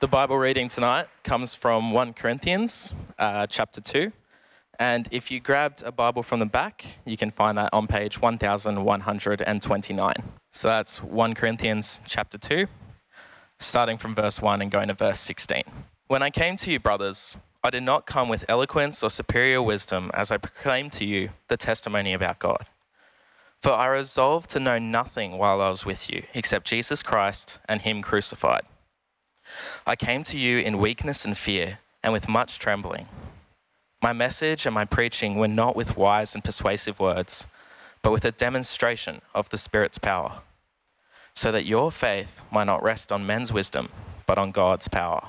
The Bible reading tonight comes from 1 Corinthians chapter 2. And if you grabbed a Bible from the back, you can find that on page 1129. So that's 1 Corinthians chapter 2, starting from verse 1 and going to verse 16. When I came to you, brothers, I did not come with eloquence or superior wisdom as I proclaimed to you the testimony about God. For I resolved to know nothing while I was with you, except Jesus Christ and him crucified. I came to you in weakness and fear, and with much trembling. My message and my preaching were not with wise and persuasive words, but with a demonstration of the Spirit's power, so that your faith might not rest on men's wisdom, but on God's power.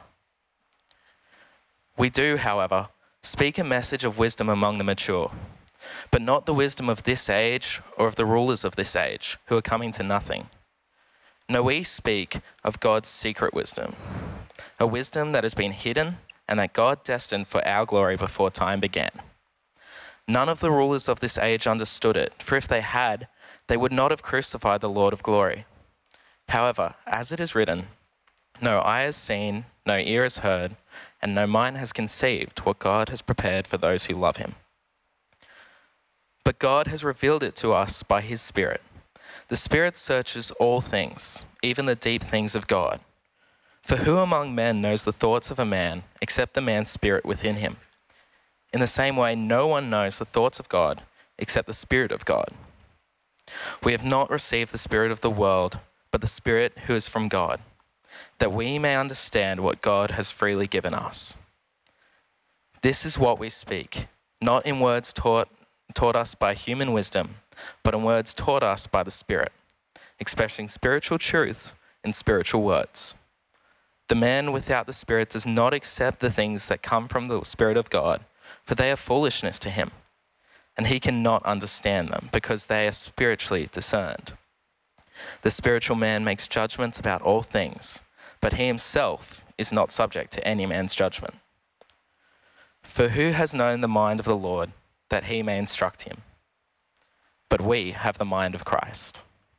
We do, however, speak a message of wisdom among the mature, but not the wisdom of this age or of the rulers of this age, who are coming to nothing. No, we speak of God's secret wisdom, a wisdom that has been hidden and that God destined for our glory before time began. None of the rulers of this age understood it, for if they had, they would not have crucified the Lord of glory. However, as it is written, no eye has seen, no ear has heard, and no mind has conceived what God has prepared for those who love him. But God has revealed it to us by his Spirit. The Spirit searches all things, even the deep things of God. For who among men knows the thoughts of a man except the man's spirit within him? In the same way, no one knows the thoughts of God except the Spirit of God. We have not received the spirit of the world, but the Spirit who is from God, that we may understand what God has freely given us. This is what we speak, not in words taught us by human wisdom, but in words taught us by the Spirit, expressing spiritual truths in spiritual words. The man without the Spirit does not accept the things that come from the Spirit of God, for they are foolishness to him, and he cannot understand them because they are spiritually discerned. The spiritual man makes judgments about all things, but he himself is not subject to any man's judgment. For who has known the mind of the Lord that he may instruct him? But we have the mind of Christ.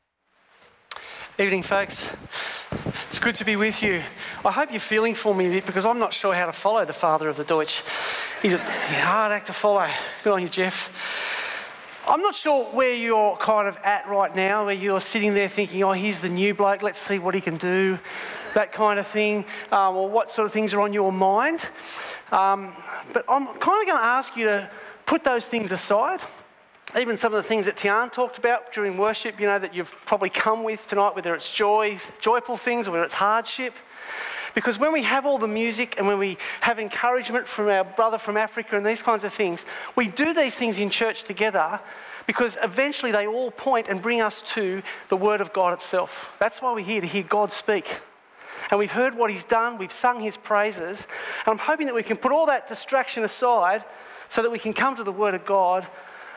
Evening, folks. It's good to be with you. I hope you're feeling for me a bit because I'm not sure how to follow the father of the Deutsch. He's a hard act to follow. Good on you, Jeff. I'm not sure where you're kind of at right now, where you're sitting there thinking, oh, here's the new bloke, let's see what he can do, that kind of thing, or what sort of things are on your mind. But I'm kind of going to ask you to put those things aside. Even some of the things that Tian talked about during worship, you know, that you've probably come with tonight, whether it's joyful things or whether it's hardship. Because when we have all the music and when we have encouragement from our brother from Africa and these kinds of things, we do these things in church together because eventually they all point and bring us to the Word of God itself. That's why we're here, to hear God speak. And we've heard what he's done, we've sung his praises, and I'm hoping that we can put all that distraction aside so that we can come to the Word of God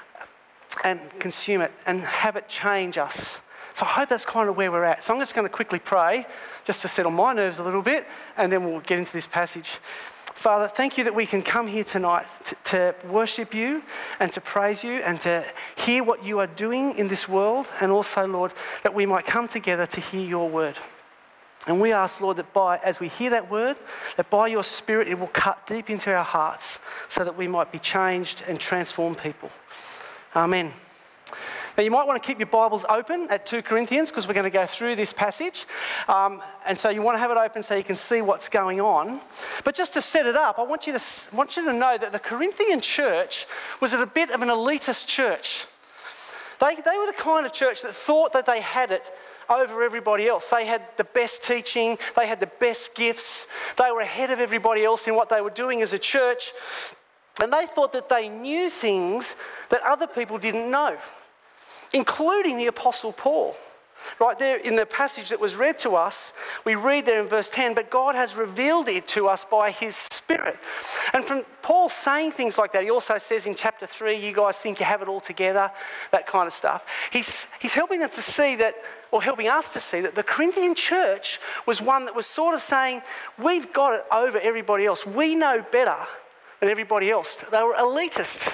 and consume it and have it change us. So I hope that's kind of where we're at. So I'm just going to quickly pray just to settle my nerves a little bit and then we'll get into this passage. Father, thank you that we can come here tonight to worship you and to praise you and to hear what you are doing in this world, and also, Lord, that we might come together to hear your word. And we ask, Lord, that as we hear that word, that by your Spirit it will cut deep into our hearts so that we might be changed and transform people. Amen. Now, you might want to keep your Bibles open at 2 Corinthians because we're going to go through this passage. And so you want to have it open so you can see what's going on. But just to set it up, I want you to know that the Corinthian church was a bit of an elitist church. They were the kind of church that thought that they had it over everybody else. They had the best teaching, they had the best gifts, they were ahead of everybody else in what they were doing as a church. And they thought that they knew things that other people didn't know, including the Apostle Paul. Right there in the passage that was read to us, we read there in verse 10, but God has revealed it to us by his Spirit. And from Paul saying things like that, he also says in chapter 3, you guys think you have it all together, that kind of stuff. He's helping them to see that, or helping us to see that the Corinthian church was one that was sort of saying, we've got it over everybody else. We know better than everybody else. They were elitist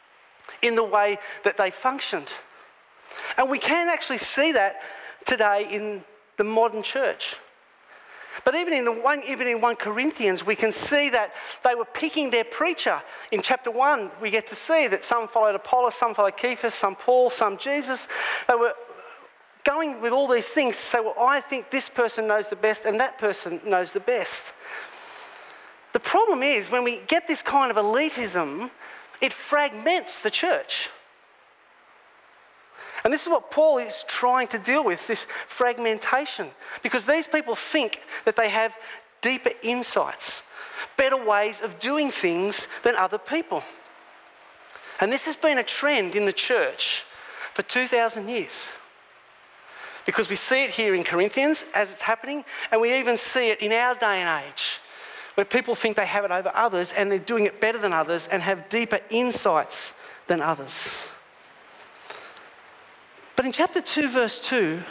in the way that they functioned. And we can actually see that today in the modern church. But even in 1 Corinthians, we can see that they were picking their preacher. In chapter 1, we get to see that some followed Apollos, some followed Cephas, some Paul, some Jesus. They were going with all these things to say, well, I think this person knows the best and that person knows the best. The problem is when we get this kind of elitism, it fragments the church. And this is what Paul is trying to deal with, this fragmentation. Because these people think that they have deeper insights, better ways of doing things than other people. And this has been a trend in the church for 2,000 years. Because we see it here in Corinthians as it's happening, and we even see it in our day and age, where people think they have it over others and they're doing it better than others and have deeper insights than others. But in chapter 2, verse 2,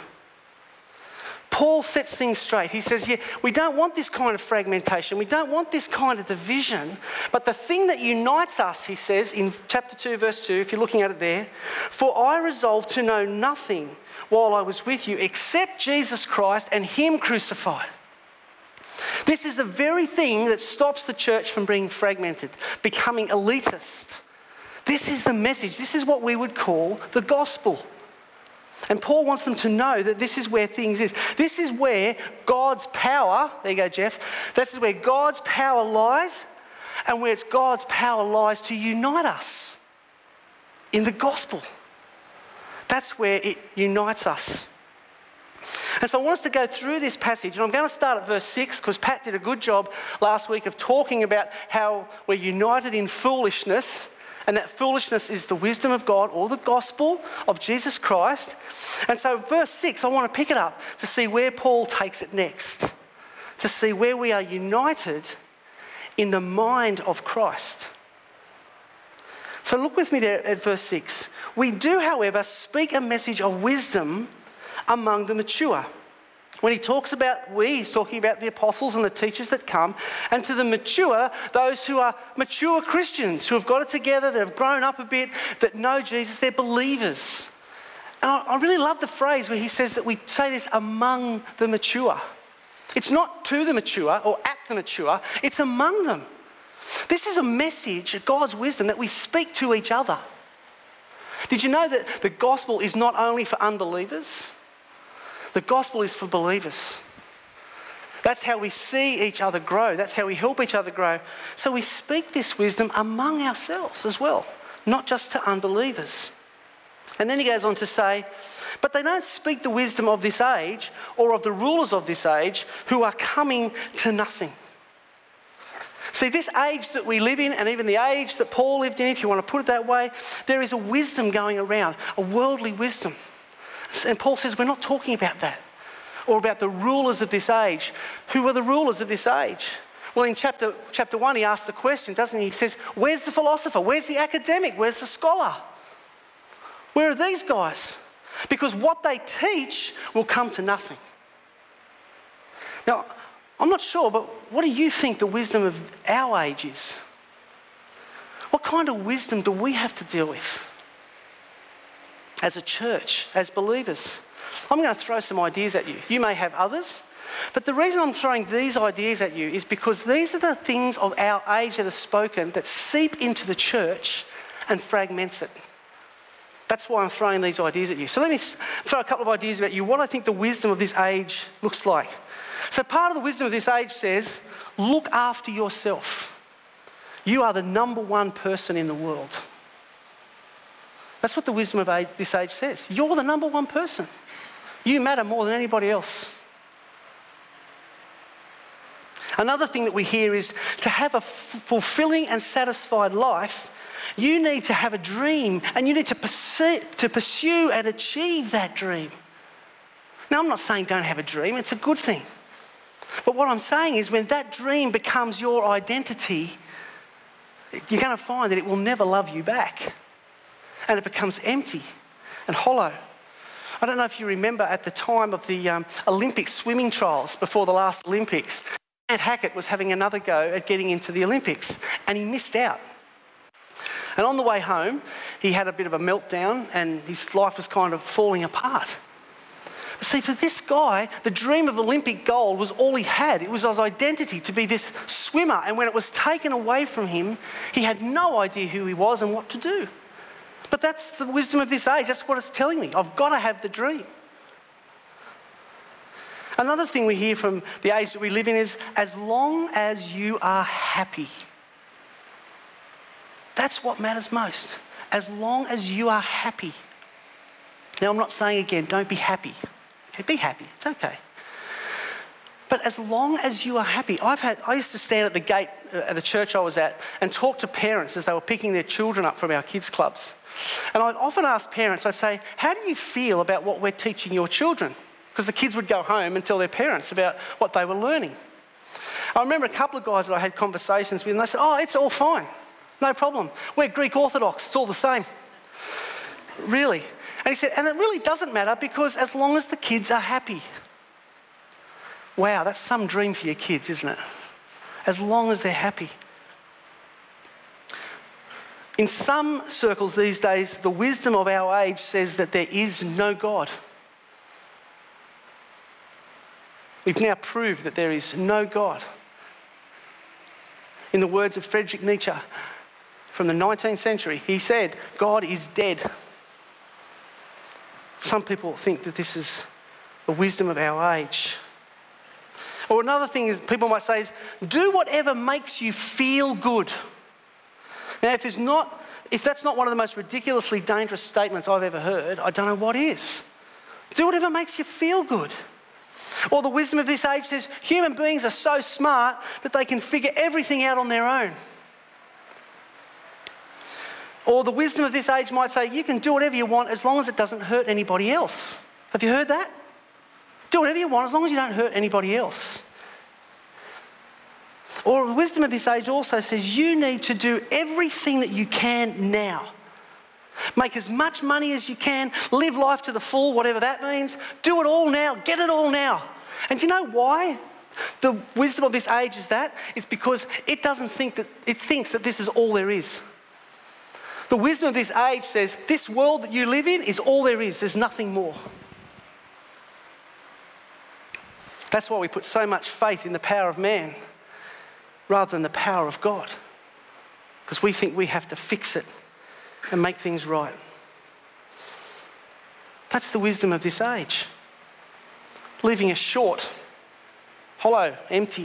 Paul sets things straight. He says, we don't want this kind of fragmentation. We don't want this kind of division. But the thing that unites us, he says in chapter 2, verse 2, if you're looking at it there, for I resolved to know nothing while I was with you except Jesus Christ and him crucified. This is the very thing that stops the church from being fragmented, becoming elitist. This is the message. This is what we would call the gospel. And Paul wants them to know that this is where things is. This is where God's power, there you go, Jeff, this is where God's power lies, and where it's God's power lies to unite us in the gospel. That's where it unites us. And so I want us to go through this passage, and I'm going to start at verse 6 because Pat did a good job last week of talking about how we're united in foolishness, and that foolishness is the wisdom of God or the gospel of Jesus Christ. And so verse 6, I want to pick it up to see where Paul takes it next, to see where we are united in the mind of Christ. So look with me there at verse 6. We do, however, speak a message of wisdom among the mature. When he talks about he's talking about the apostles and the teachers that come, and to the mature, those who are mature Christians, who have got it together, that have grown up a bit, that know Jesus, they're believers. And I really love the phrase where he says that we say this among the mature. It's not to the mature or at the mature, it's among them. This is a message of God's wisdom that we speak to each other. Did you know that the gospel is not only for unbelievers? The gospel is for believers. That's how we see each other grow. That's how we help each other grow. So we speak this wisdom among ourselves as well, not just to unbelievers. And then he goes on to say, but they don't speak the wisdom of this age or of the rulers of this age who are coming to nothing. See, this age that we live in, and even the age that Paul lived in, if you want to put it that way, there is a wisdom going around, a worldly wisdom. And Paul says we're not talking about that, or about the rulers of this age. Who are the rulers of this age? Well, in chapter 1, he asks the question, doesn't he? He says, where's the philosopher? Where's the academic? Where's the scholar? Where are these guys? Because what they teach will come to nothing. Now, I'm not sure, but what do you think the wisdom of our age is? What kind of wisdom do we have to deal with as a church, as believers? I'm going to throw some ideas at you. You may have others, but the reason I'm throwing these ideas at you is because these are the things of our age that are spoken that seep into the church and fragments it. That's why I'm throwing these ideas at you. So let me throw a couple of ideas about you, what I think the wisdom of this age looks like. So part of the wisdom of this age says, look after yourself. You are the number one person in the world. That's what the wisdom of this age says. You're the number one person. You matter more than anybody else. Another thing that we hear is to have a fulfilling and satisfied life, you need to have a dream and you need to pursue and achieve that dream. Now, I'm not saying don't have a dream, it's a good thing. But what I'm saying is when that dream becomes your identity, you're going to find that it will never love you back. And it becomes empty and hollow. I don't know if you remember at the time of the Olympic swimming trials before the last Olympics, Grant Hackett was having another go at getting into the Olympics and he missed out. And on the way home, he had a bit of a meltdown and his life was kind of falling apart. See, for this guy, the dream of Olympic gold was all he had. It was his identity to be this swimmer. And when it was taken away from him, he had no idea who he was and what to do. But that's the wisdom of this age. That's what it's telling me. I've got to have the dream. Another thing we hear from the age that we live in is, as long as you are happy. That's what matters most. As long as you are happy. Now, I'm not saying again, don't be happy. Okay, be happy, it's okay. But as long as you are happy, I used to stand at the gate at a church I was at and talk to parents as they were picking their children up from our kids' clubs. And I'd often ask parents, I'd say, how do you feel about what we're teaching your children? Because the kids would go home and tell their parents about what they were learning. I remember a couple of guys that I had conversations with, and they said, oh, it's all fine, no problem. We're Greek Orthodox, it's all the same. Really? And he said, and it really doesn't matter because as long as the kids are happy. Wow, that's some dream for your kids, isn't it? As long as they're happy. In some circles these days, the wisdom of our age says that there is no God. We've now proved that there is no God. In the words of Friedrich Nietzsche from the 19th century, he said, God is dead. Some people think that this is the wisdom of our age. Or another thing is, people might say is, do whatever makes you feel good. Now, if that's not one of the most ridiculously dangerous statements I've ever heard, I don't know what is. Do whatever makes you feel good. Or the wisdom of this age says, human beings are so smart that they can figure everything out on their own. Or the wisdom of this age might say, you can do whatever you want as long as it doesn't hurt anybody else. Have you heard that? Do whatever you want as long as you don't hurt anybody else. Or the wisdom of this age also says, you need to do everything that you can now. Make as much money as you can, live life to the full, whatever that means. Do it all now, get it all now. And do you know why the wisdom of this age is that? It's because it thinks that this is all there is. The wisdom of this age says, this world that you live in is all there is. There's nothing more. That's why we put so much faith in the power of man rather than the power of God. Because we think we have to fix it and make things right. That's the wisdom of this age. Living is short, hollow, empty.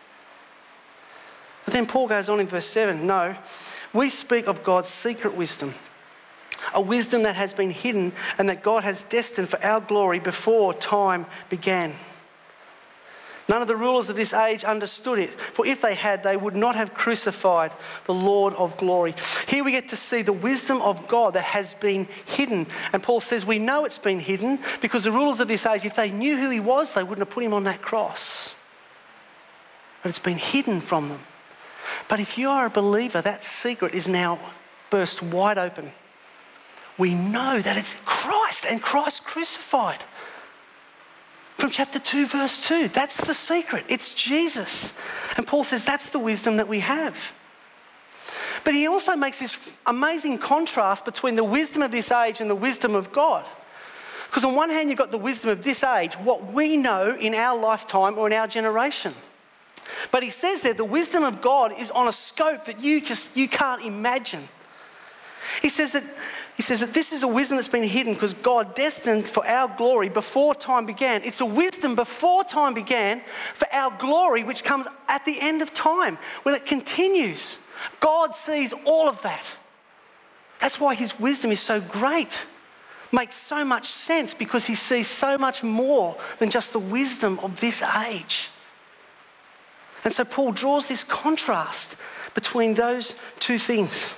But then Paul goes on in verse 7, no, we speak of God's secret wisdom, a wisdom that has been hidden and that God has destined for our glory before time began. None of the rulers of this age understood it, for if they had, they would not have crucified the Lord of glory. Here we get to see the wisdom of God that has been hidden. And Paul says we know it's been hidden because the rulers of this age, if they knew who he was, they wouldn't have put him on that cross. But it's been hidden from them. But if you are a believer, that secret is now burst wide open. We know that it's Christ and Christ crucified. From chapter 2, verse 2. That's the secret. It's Jesus. And Paul says that's the wisdom that we have. But he also makes this amazing contrast between the wisdom of this age and the wisdom of God. Because on one hand, you've got the wisdom of this age, what we know in our lifetime or in our generation. But he says there the wisdom of God is on a scope that you can't imagine. He says that this is a wisdom that's been hidden because God destined for our glory before time began. It's a wisdom before time began for our glory, which comes at the end of time when it continues. God sees all of that. That's why his wisdom is so great. Makes so much sense because he sees so much more than just the wisdom of this age. And so Paul draws this contrast between those two things.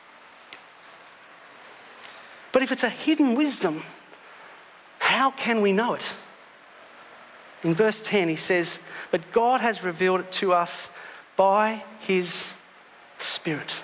But if it's a hidden wisdom, how can we know it? In verse 10 he says, but God has revealed it to us by his Spirit.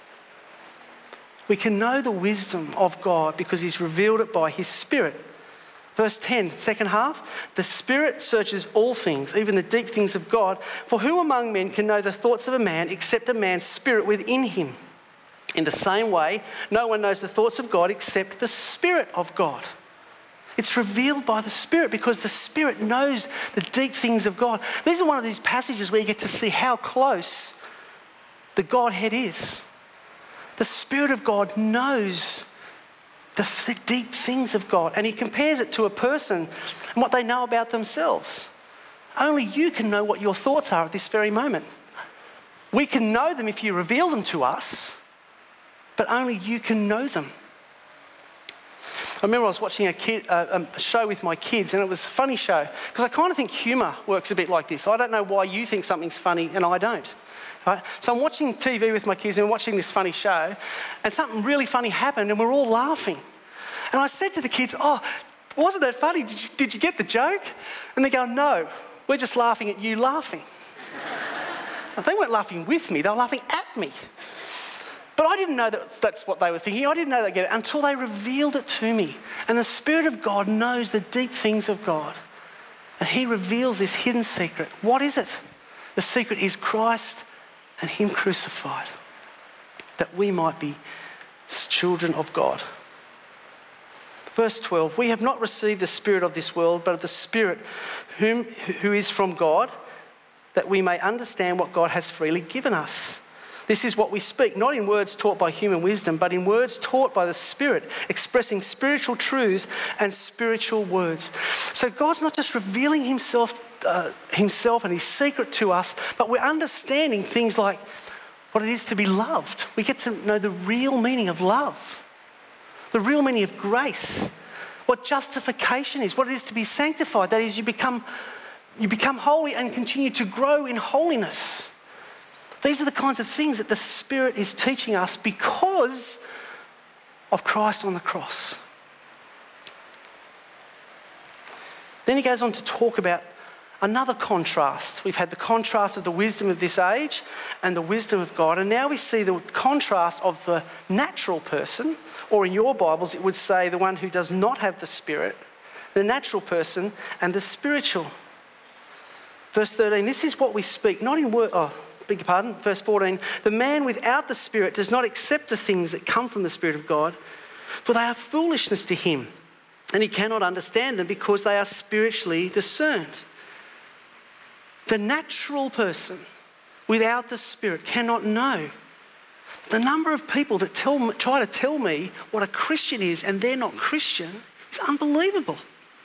We can know the wisdom of God because he's revealed it by his Spirit. Verse 10, second half, the Spirit searches all things, even the deep things of God. For who among men can know the thoughts of a man except a man's spirit within him? In the same way, no one knows the thoughts of God except the Spirit of God. It's revealed by the Spirit because the Spirit knows the deep things of God. These are one of these passages where you get to see how close the Godhead is. The Spirit of God knows the deep things of God, and he compares it to a person and what they know about themselves. Only you can know what your thoughts are at this very moment. We can know them if you reveal them to us, but only you can know them. I remember I was watching a show with my kids, and it was a funny show because I kind of think humour works a bit like this. I don't know why you think something's funny and I don't. Right? So I'm watching TV with my kids and we're watching this funny show, and something really funny happened and we're all laughing. And I said to the kids, "Oh, wasn't that funny? Did you get the joke?" And they go, "No, we're just laughing at you laughing." They weren't laughing with me, they were laughing at me. But I didn't know that that's what they were thinking. I didn't know they'd get it until they revealed it to me. And the Spirit of God knows the deep things of God. And he reveals this hidden secret. What is it? The secret is Christ and him crucified, that we might be children of God. Verse 12, we have not received the spirit of this world, but the Spirit who is from God, that we may understand what God has freely given us. This is what we speak, not in words taught by human wisdom, but in words taught by the Spirit, expressing spiritual truths and spiritual words. So God's not just revealing himself and his secret to us, but we're understanding things like what it is to be loved. We get to know the real meaning of love, the real meaning of grace, what justification is, what it is to be sanctified. That is, you become holy and continue to grow in holiness. These are the kinds of things that the Spirit is teaching us because of Christ on the cross. Then he goes on to talk about another contrast. We've had the contrast of the wisdom of this age and the wisdom of God, and now we see the contrast of the natural person, or in your Bibles it would say the one who does not have the Spirit, the natural person and the spiritual. Verse 13, this is what we speak, not in word... Beg your pardon, verse 14, the man without the Spirit does not accept the things that come from the Spirit of God, for they are foolishness to him, and he cannot understand them because they are spiritually discerned. The natural person without the Spirit cannot know. The number of people that try to tell me what a Christian is and they're not Christian is unbelievable.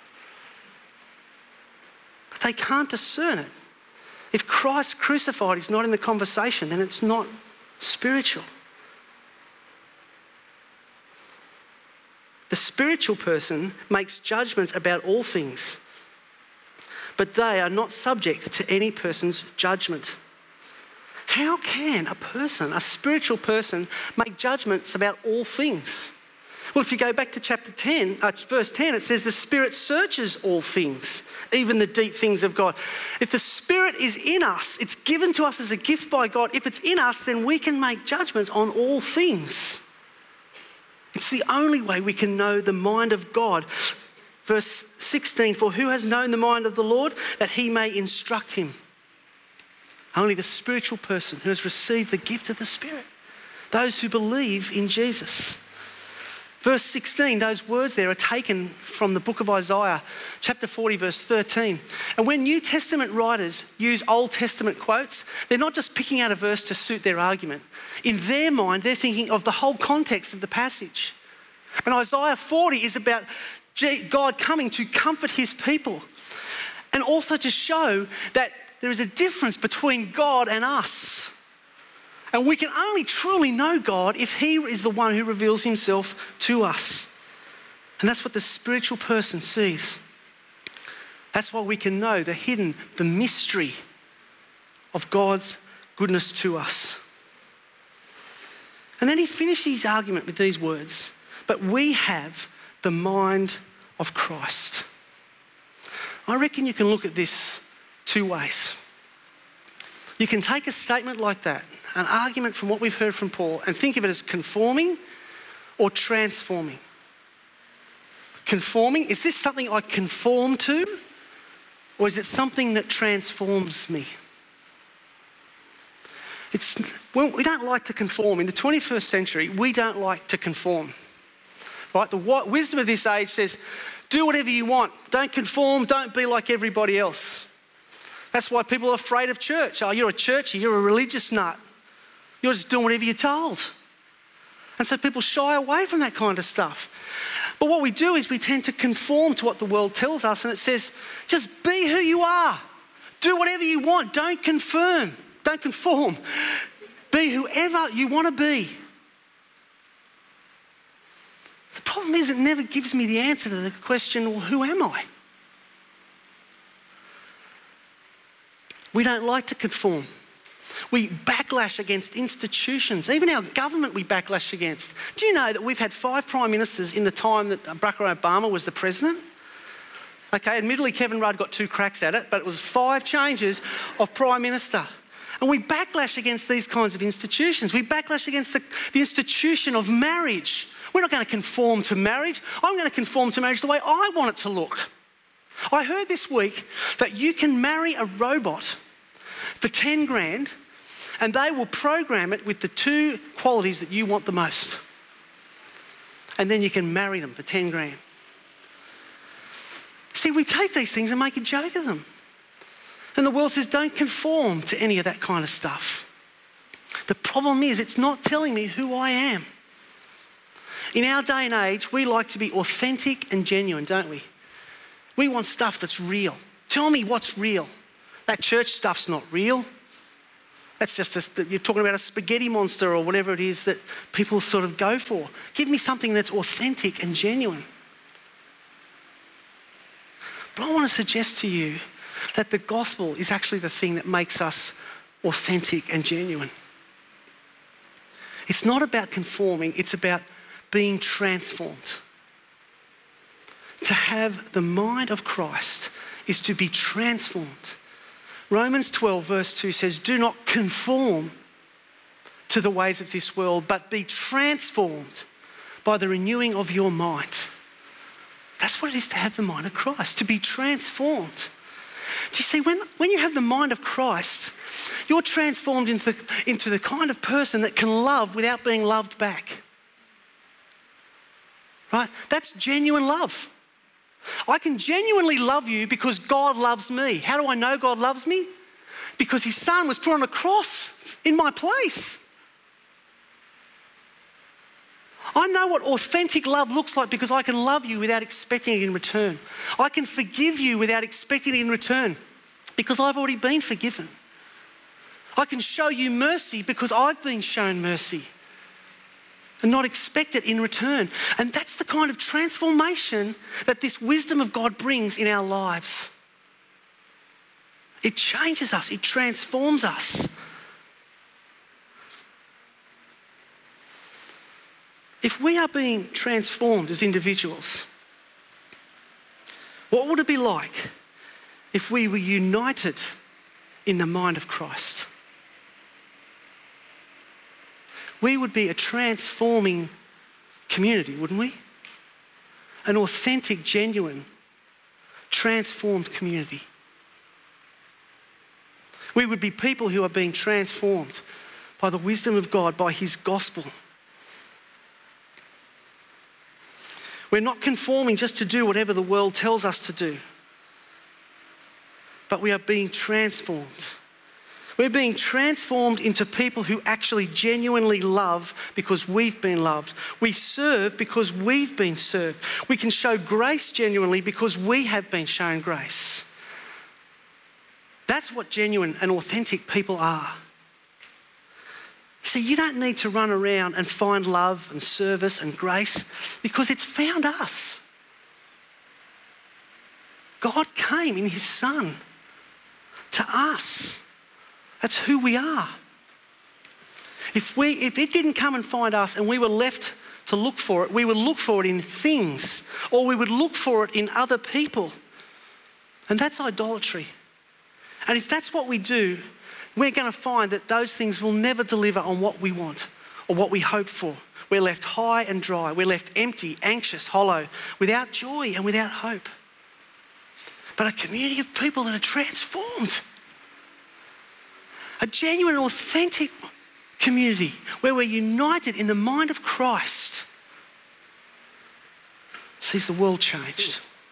But they can't discern it. If Christ crucified is not in the conversation, then it's not spiritual. The spiritual person makes judgments about all things, but they are not subject to any person's judgment. How can a spiritual person, make judgments about all things? Well, if you go back to verse 10, it says the Spirit searches all things, even the deep things of God. If the Spirit is in us, it's given to us as a gift by God. If it's in us, then we can make judgments on all things. It's the only way we can know the mind of God. Verse 16, for who has known the mind of the Lord, that he may instruct him? Only the spiritual person who has received the gift of the Spirit. Those who believe in Jesus. Verse 16, those words there are taken from the book of Isaiah, chapter 40, verse 13. And when New Testament writers use Old Testament quotes, they're not just picking out a verse to suit their argument. In their mind, they're thinking of the whole context of the passage. And Isaiah 40 is about God coming to comfort his people and also to show that there is a difference between God and us. And we can only truly know God if he is the one who reveals himself to us. And that's what the spiritual person sees. That's why we can know the mystery of God's goodness to us. And then he finished his argument with these words, but we have the mind of Christ. I reckon you can look at this two ways. You can take a statement like that, an argument from what we've heard from Paul, and think of it as conforming or transforming. Conforming, is this something I conform to, or is it something that transforms me? We don't like to conform. In the 21st century, we don't like to conform. Right? The wisdom of this age says, Do whatever you want. Don't conform. Don't be like everybody else. That's why people are afraid of church. Oh, you're a churchy. You're a religious nut. You're just doing whatever you're told. And so people shy away from that kind of stuff. But what we do is we tend to conform to what the world tells us, and it says, just be who you are. Do whatever you want. Don't conform. Don't conform. Be whoever you want to be. The problem is it never gives me the answer to the question, well, who am I? We don't like to conform. We backlash against institutions. Even our government we backlash against. Do you know that we've had 5 prime ministers in the time that Barack Obama was the president? Okay, admittedly Kevin Rudd got 2 cracks at it, but it was 5 changes of prime minister. And we backlash against these kinds of institutions. We backlash against the institution of marriage. We're not going to conform to marriage. I'm going to conform to marriage the way I want it to look. I heard this week that you can marry a robot for 10 grand and they will program it with the 2 qualities that you want the most. And then you can marry them for 10 grand. See, we take these things and make a joke of them. And the world says, don't conform to any of that kind of stuff. The problem is, it's not telling me who I am. In our day and age, we like to be authentic and genuine, don't we? We want stuff that's real. Tell me what's real. That church stuff's not real. That's just, you're talking about a spaghetti monster or whatever it is that people sort of go for. Give me something that's authentic and genuine. But I want to suggest to you that the gospel is actually the thing that makes us authentic and genuine. It's not about conforming, it's about being transformed. To have the mind of Christ is to be transformed. Romans 12 verse 2 says, do not conform to the ways of this world, but be transformed by the renewing of your mind. That's what it is to have the mind of Christ, to be transformed. Do you see, when you have the mind of Christ, you're transformed into the kind of person that can love without being loved back. Right? That's genuine love. I can genuinely love you because God loves me. How do I know God loves me? Because his son was put on a cross in my place. I know what authentic love looks like because I can love you without expecting it in return. I can forgive you without expecting it in return because I've already been forgiven. I can show you mercy because I've been shown mercy and not expect it in return. And that's the kind of transformation that this wisdom of God brings in our lives. It changes us, it transforms us. If we are being transformed as individuals, what would it be like if we were united in the mind of Christ? We would be a transforming community, wouldn't we? An authentic, genuine, transformed community. We would be people who are being transformed by the wisdom of God, by his gospel. We're not conforming just to do whatever the world tells us to do, but we are being transformed. We're being transformed into people who actually genuinely love because we've been loved. We serve because we've been served. We can show grace genuinely because we have been shown grace. That's what genuine and authentic people are. See, you don't need to run around and find love and service and grace because it's found us. God came in his Son to us. That's who we are. If it didn't come and find us and we were left to look for it, we would look for it in things or we would look for it in other people. And that's idolatry. And if that's what we do, we're going to find that those things will never deliver on what we want or what we hope for. We're left high and dry. We're left empty, anxious, hollow, without joy and without hope. But a community of people that are transformed. A genuine, authentic community where we're united in the mind of Christ sees the world changed.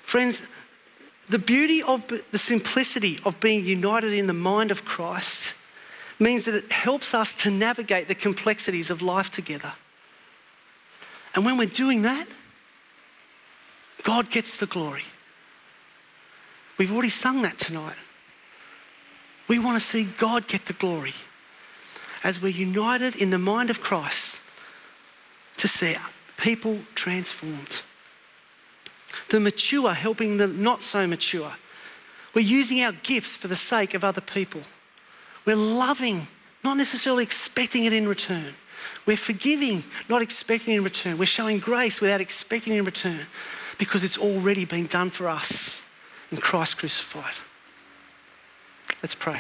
Friends, the beauty of the simplicity of being united in the mind of Christ means that it helps us to navigate the complexities of life together. And when we're doing that, God gets the glory. We've already sung that tonight. We want to see God get the glory as we're united in the mind of Christ to see people transformed. The mature helping the not so mature. We're using our gifts for the sake of other people. We're loving, not necessarily expecting it in return. We're forgiving, not expecting in return. We're showing grace without expecting in return because it's already been done for us in Christ crucified. Let's pray.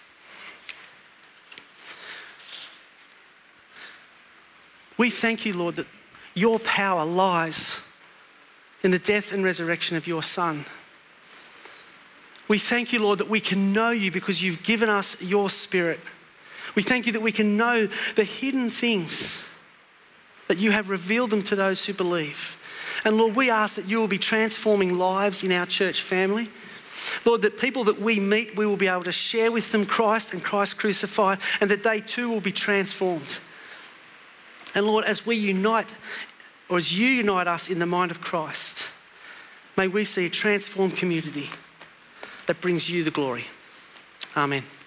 We thank you, Lord, that your power lies in the death and resurrection of your Son. We thank you, Lord, that we can know you because you've given us your Spirit. We thank you that we can know the hidden things, that you have revealed them to those who believe. And Lord, we ask that you will be transforming lives in our church family. Lord, that people that we meet, we will be able to share with them Christ and Christ crucified, and that they too will be transformed. And Lord, as we unite, or as you unite us in the mind of Christ, may we see a transformed community that brings you the glory. Amen.